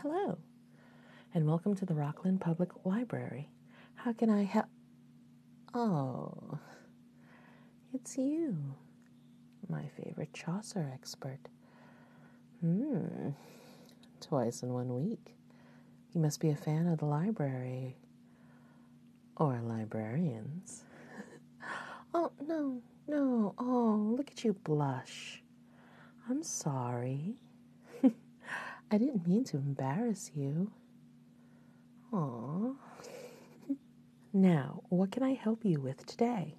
Hello, and welcome to the Rockland Public Library. How can I help? Oh, it's you, my favorite Chaucer expert. Twice in 1 week. You must be a fan of the library. Or librarians. Oh, no. Oh, look at you blush. I'm sorry. I didn't mean to embarrass you. Aw. Now, what can I help you with today?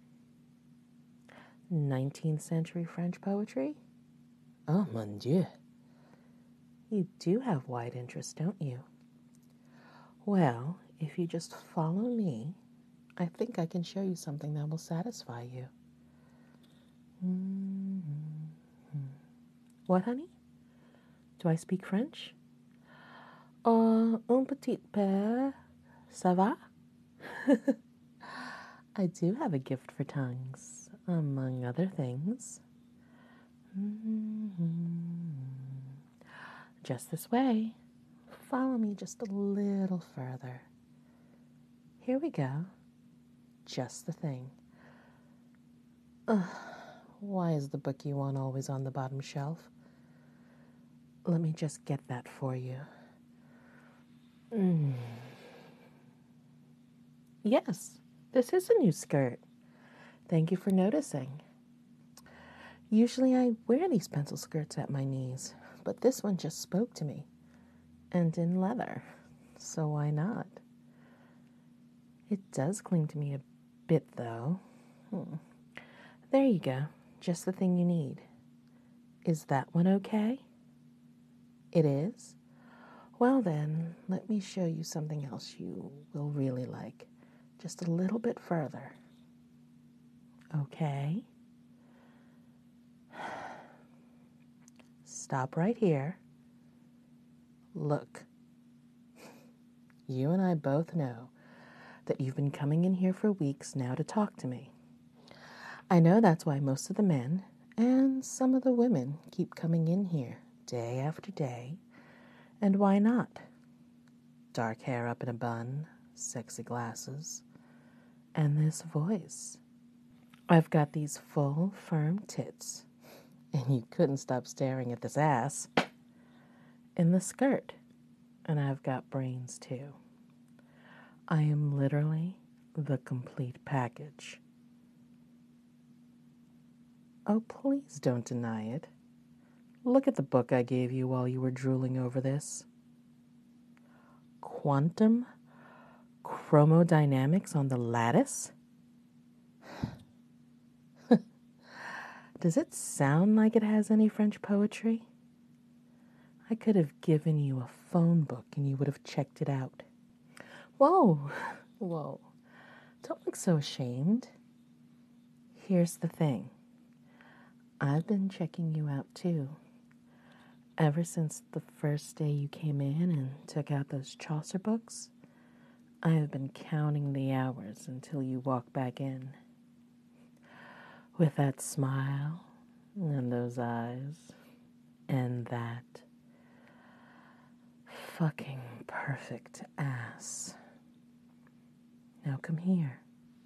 19th century French poetry? Oh, mon Dieu. You do have wide interest, don't you? Well, if you just follow me, I think I can show you something that will satisfy you. What, honey? Do I speak French? Un petit peu. Ça va? I do have a gift for tongues, among other things. Just this way. Follow me just a little further. Here we go. Just the thing. Why is the book you want always on the bottom shelf? Let me just get that for you. Yes, this is a new skirt. Thank you for noticing. Usually I wear these pencil skirts at my knees, but this one just spoke to me. And in leather, so why not? It does cling to me a bit, though. There you go, just the thing you need. Is that one okay? It is? Well then, let me show you something else you will really like. Just a little bit further. Okay? Stop right here. Look. You and I both know that you've been coming in here for weeks now to talk to me. I know that's why most of the men and some of the women keep coming in here day after day. And why not? Dark hair up in a bun, sexy glasses, and this voice. I've got these full, firm tits, and you couldn't stop staring at this ass, in the skirt, and I've got brains too. I am literally the complete package. Oh, please don't deny it. Look at the book I gave you while you were drooling over this. Quantum chromodynamics on the lattice? Does it sound like it has any French poetry? I could have given you a phone book and you would have checked it out. Whoa. Don't look so ashamed. Here's the thing. I've been checking you out too. Ever since the first day you came in and took out those Chaucer books, I have been counting the hours until you walk back in. With that smile and those eyes and that fucking perfect ass. Now come here.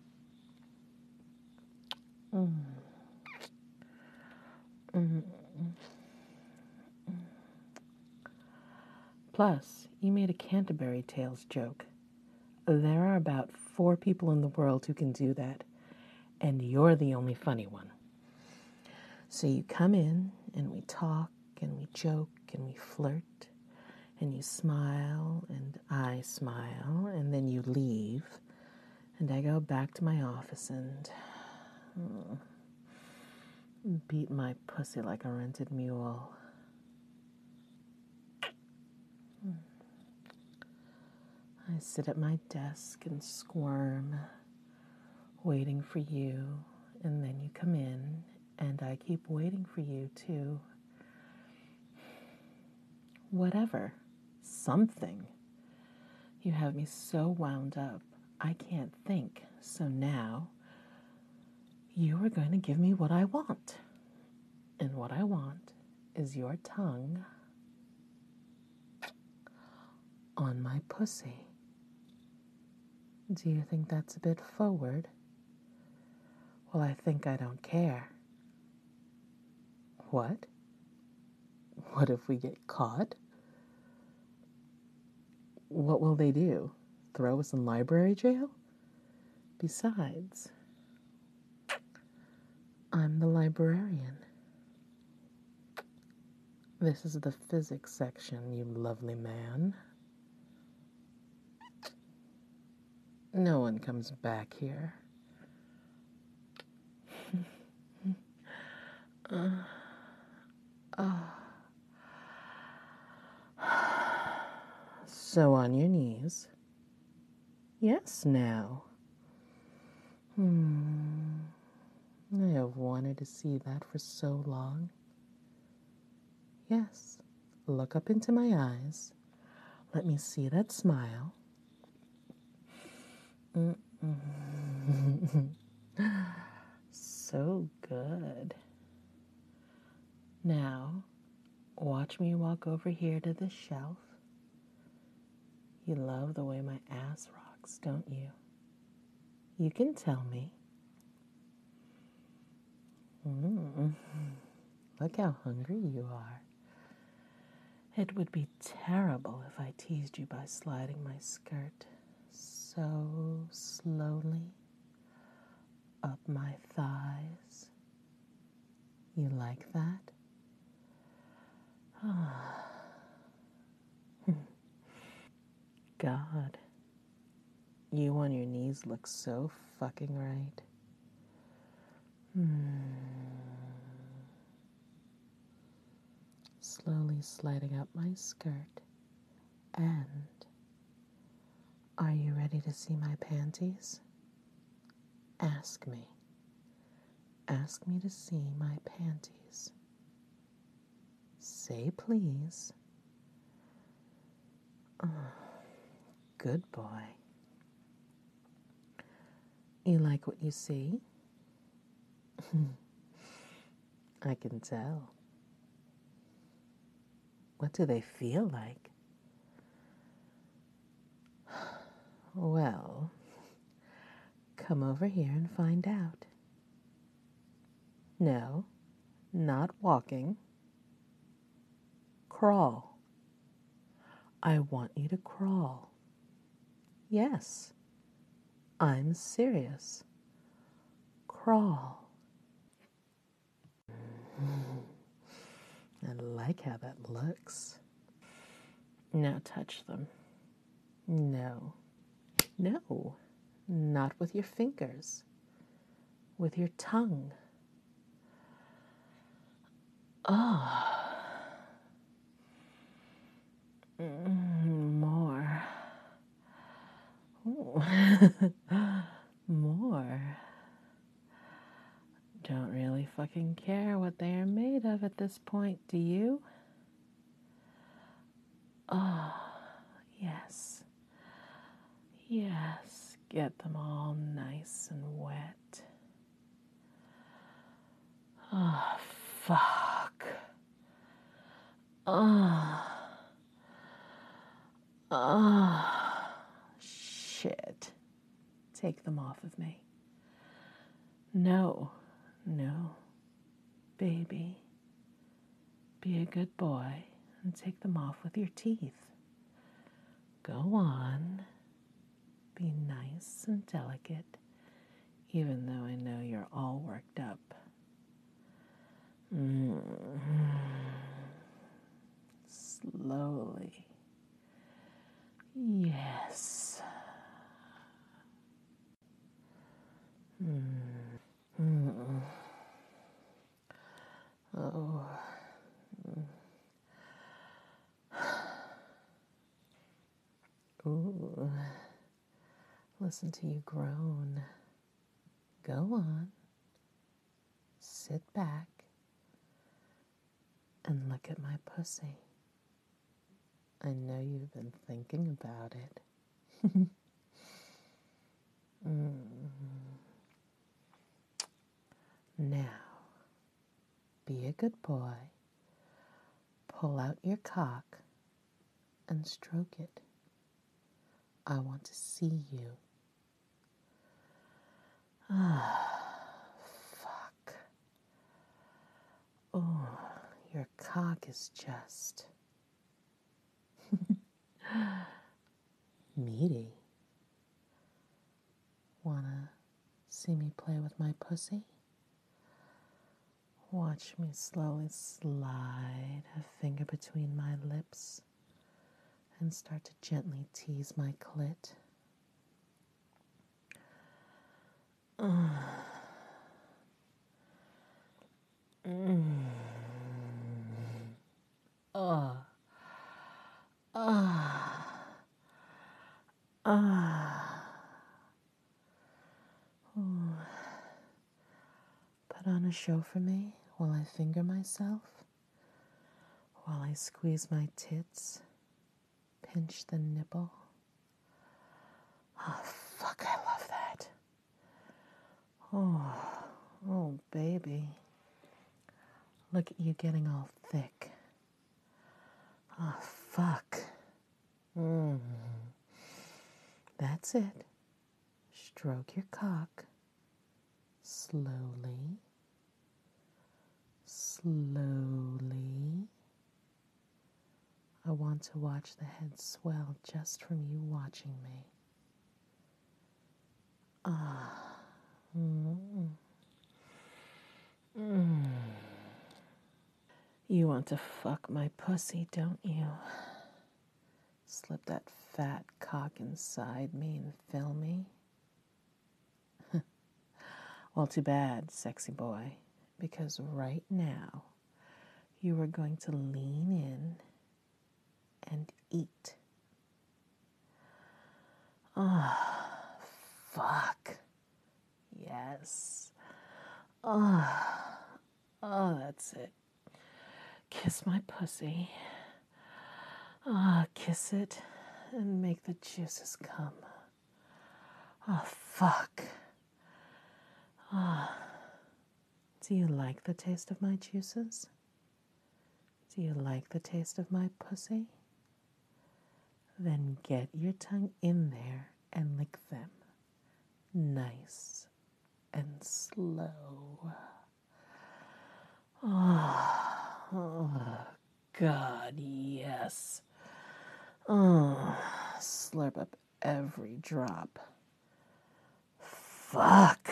Plus, you made a Canterbury Tales joke. There are about 4 people in the world who can do that, and you're the only funny one. So you come in, and we talk, and we joke, and we flirt, and you smile, and I smile, and then you leave, and I go back to my office and beat my pussy like a rented mule. I sit at my desk and squirm, waiting for you, and then you come in, and I keep waiting for you too. Whatever. Something. You have me so wound up, I can't think. So now, you are going to give me what I want. And what I want is your tongue pussy. Do you think that's a bit forward? Well, I think I don't care. What? What if we get caught? What will they do? Throw us in library jail? Besides, I'm the librarian. This is the physics section, you lovely man. No one comes back here. So on your knees. Yes, now. I have wanted to see that for so long. Yes, look up into my eyes. Let me see that smile. So good. Now, watch me walk over here to the shelf. You love the way my ass rocks, don't you? You can tell me. Look how hungry you are. It would be terrible if I teased you by sliding my skirt so slowly up my thighs. You like that? God, you on your knees look so fucking right. Slowly sliding up my skirt. And are you ready to see my panties? Ask me. Ask me to see my panties. Say please. Good boy. You like what you see? I can tell. What do they feel like? Well, come over here and find out. No, not walking. Crawl. I want you to crawl. Yes, I'm serious. Crawl. I like how that looks. Now touch them. No. No. Not with your fingers. With your tongue. More. Ooh. More. Don't really fucking care what they are made of at this point, do you? Yes. Yes. Get them all nice and wet. Oh, fuck. Shit. Take them off of me. No, no. Baby, be a good boy and take them off with your teeth. Go on. Be nice and delicate, even though I know you're all worked up. Slowly. Yes. Oh. Ooh. Listen to you groan. Go on. Sit back and look at my pussy. I know you've been thinking about it. Now, be a good boy. Pull out your cock and stroke it. I want to see you. Fuck. Oh, your cock is just meaty. Wanna see me play with my pussy? Watch me slowly slide a finger between my lips and start to gently tease my clit. Put on a show for me while I finger myself, while I squeeze my tits, pinch the nipple. Oh, fuck, I love that. Oh, baby. Look at you getting all thick. Oh, fuck. That's it. Stroke your cock. Slowly. Slowly. I want to watch the head swell just from you watching me. You want to fuck my pussy, don't you? Slip that fat cock inside me and fill me? Well, too bad, sexy boy, because right now you are going to lean in and eat. Fuck. Yes. That's it. Kiss my pussy. Kiss it and make the juices come. Fuck. Do you like the taste of my juices? Do you like the taste of my pussy? Then get your tongue in there and lick them. Nice and slow. Oh, God, yes. Slurp up every drop. Fuck.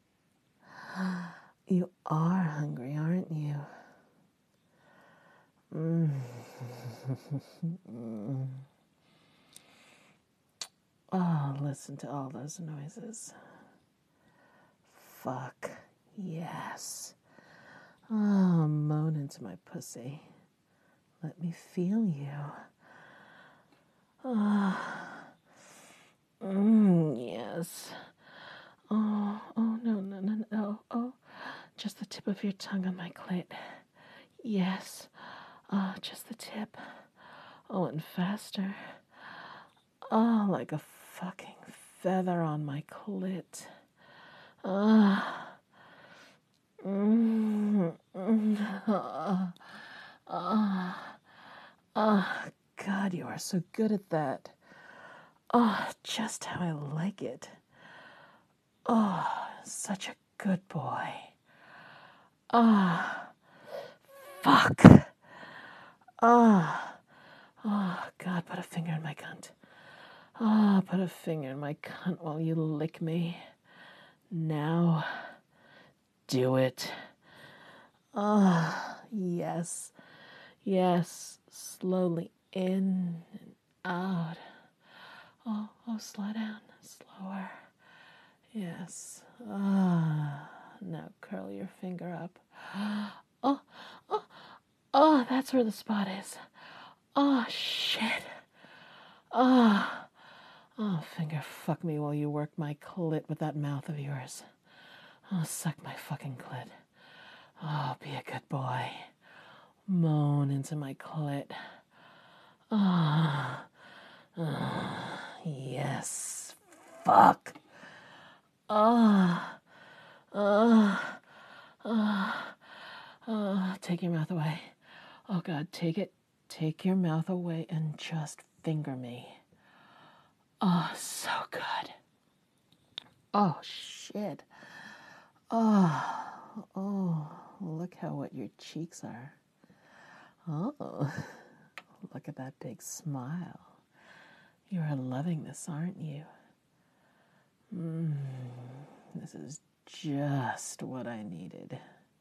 You are hungry, aren't you? Oh, listen to all those noises. Fuck. Yes. Oh, moan into my pussy. Let me feel you. Yes. Oh, no. Oh, just the tip of your tongue on my clit. Yes. Oh, just the tip. Oh, and faster. Oh, like a fucking feather on my clit. God, you are so good at that. Oh, just how I like it. Oh, such a good boy. Fuck. God, put a finger in my cunt. Put a finger in my cunt while you lick me. Now, do it. Yes. Yes. Slowly in and out. Oh, slow down. Slower. Yes. Now curl your finger up. Oh, that's where the spot is. Oh, shit. Oh, finger fuck me while you work my clit with that mouth of yours. Oh, suck my fucking clit. Oh, be a good boy. Moan into my clit. Yes. Fuck. Take your mouth away. Oh, God, take it. Take your mouth away and just finger me. Oh, so good. Oh, shit. Oh, oh, look how wet your cheeks are. Oh, look at that big smile. You are loving this, aren't you? This is just what I needed.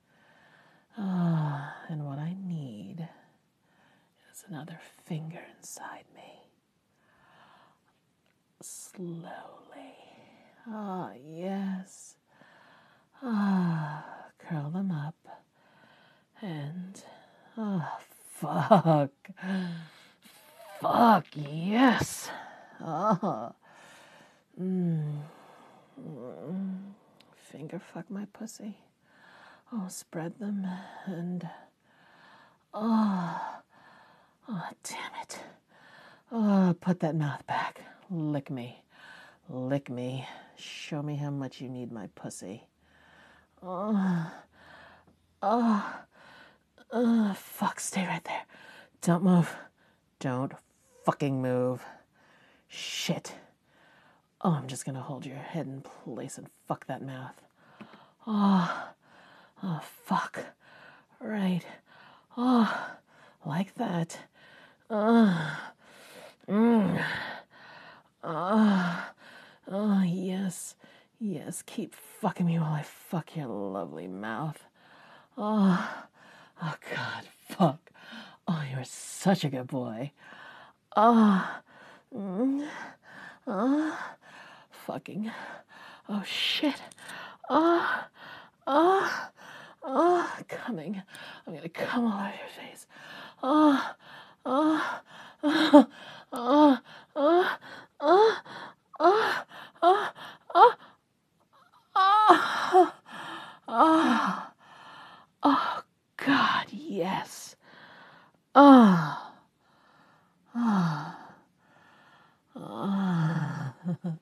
Ah, and what I need is another finger inside me. Slowly. Ah, yes. Ah, curl them up. And, ah, fuck. Fuck, yes. Ah. Finger fuck my pussy. Oh, spread them and, oh, damn it. Oh, put that mouth back. Lick me. Lick me. Show me how much you need my pussy. Fuck, stay right there. Don't move. Don't fucking move. Shit. Oh, I'm just gonna hold your head in place and fuck that mouth. Oh, fuck. Right. Oh, like that. Oh, yes. Yes, keep fucking me while I fuck your lovely mouth. Oh, oh, God, fuck. Oh, you're such a good boy. Oh, fucking. Oh, shit. Oh, oh, oh, coming. I'm gonna come all over your face. Oh, oh, oh, oh, oh, oh, oh, oh, oh, oh, oh, oh, God, yes. Oh, oh, oh.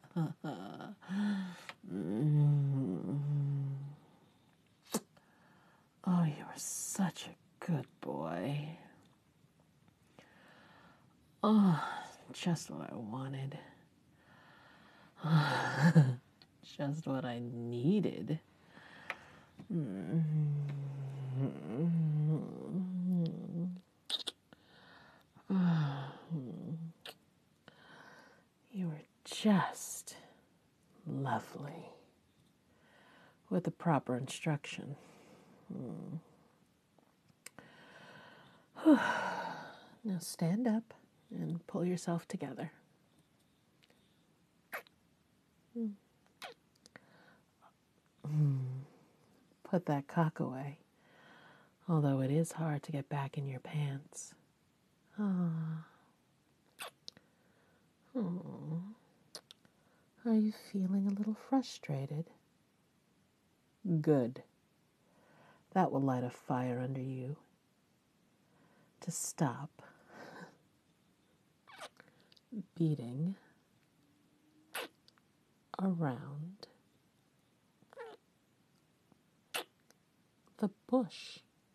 Oh, you are such a good boy. Oh, just what I wanted. Just what I needed. You are just lovely. With the proper instruction. Now stand up and pull yourself together. Put that cock away, although it is hard to get back in your pants. Ah. Oh. Are you feeling a little frustrated? Good. That will light a fire under you to stop beating around the bush.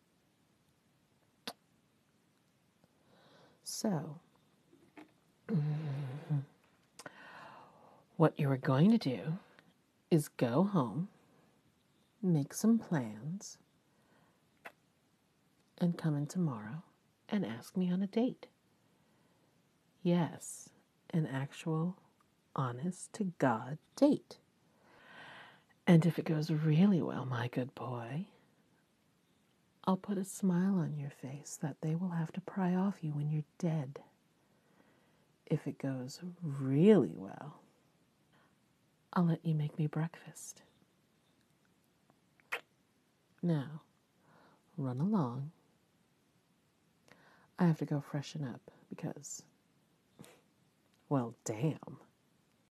So, what you are going to do is go home, make some plans, and come in tomorrow and ask me on a date. Yes, an actual, honest to God date. And if it goes really well, my good boy, I'll put a smile on your face that they will have to pry off you when you're dead. If it goes really well, I'll let you make me breakfast. Now, run along. I have to go freshen up because, well, damn.